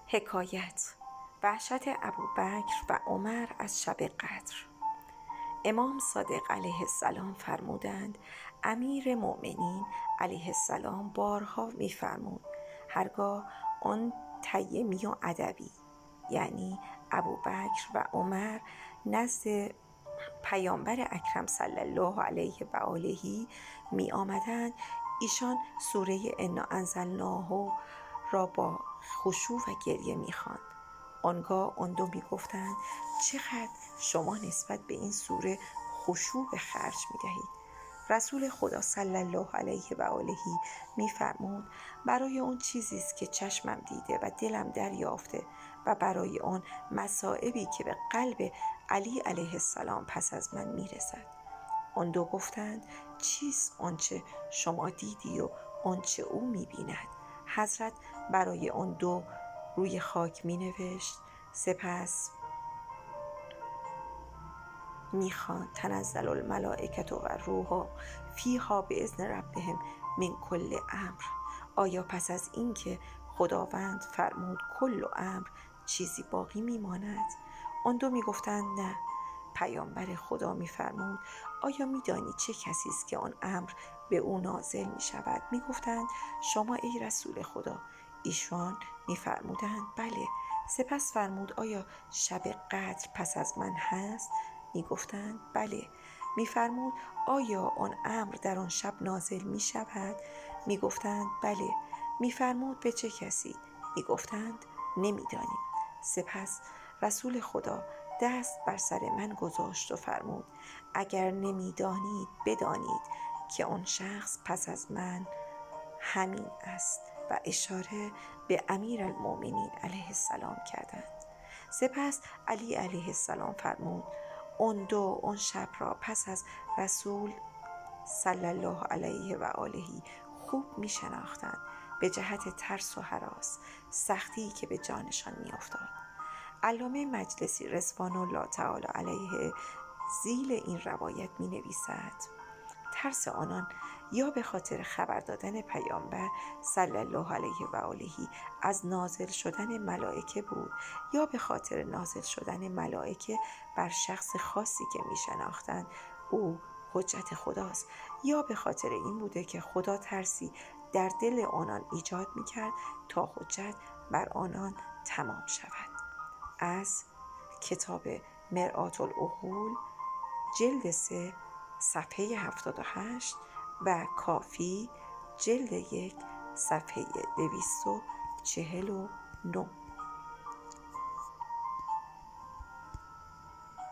حکایت وحشت ابوبکر و عمر از شب قدر. امام صادق علیه السلام فرمودند امیر مؤمنین علیه السلام بارها می‌فرمود هرگاه آن تیمی و ادبی یعنی ابوبکر و عمر نزد پیامبر اکرم صلی الله علیه و آله می آمدند، ایشان سوره انا انزلناه را با خشوع و گریه می خواند. آنگاه آن دو می گفتند چقدر شما نسبت به این سوره خشوع به خرج می دهید؟ رسول خدا صلی الله علیه و آله می فرمود برای اون چیزی است که چشمم دیده و دلم دریافته و برای آن مصائبی که به قلب علی علیه السلام پس از من می رسد. آن دو گفتند چیست آنچه شما دیدی و آنچه او می بیند؟ حضرت برای آن دو روی خاک می نوشت، سپس می خواند تنزل الملائکة و الروح فیها باذن ربهم من کل امر. آیا پس از این که خداوند فرمود کل امر چیزی باقی می ماند؟ آن دو می گفتند نه. پیامبر خدا می فرمود آیا می دانی چه کسی است که آن امر به او نازل می شود؟ می گفتند شما ای رسول خدا. ایشان می فرمودند بله. سپس فرمود آیا شب قدر پس از من هست؟ می گفتند بله. می فرمود آیا آن امر در آن شب نازل می شود؟ می گفتند بله. می فرمود به چه کسی؟ می گفتند نمی دانیم. سپس رسول خدا دست بر سر من گذاشت و فرمود اگر نمی دانید بدانید که آن شخص پس از من همین است و اشاره به امیر المؤمنین علیه السلام کردند. سپس علی علیه السلام فرمود آن دو آن شب را پس از رسول صلی الله علیه و آله خوب می شناختند به جهت ترس و هراس، سختی که به جانشان می افتاد. علامه مجلسی رضوان الله تعالی علیه ذیل این روایت می نویسد ترس آنان یا به خاطر خبر دادن پیامبر صلی الله علیه و آله از نازل شدن ملائکه بود یا به خاطر نازل شدن ملائکه بر شخص خاصی که می شناختند او حجت خداست، یا به خاطر این بوده که خدا ترسی در دل آنان ایجاد می کرد تا حجت بر آنان تمام شود. از کتاب مرآة العقول جلد 3 صفحه 78 و کافی جلد 1 صفحه 249.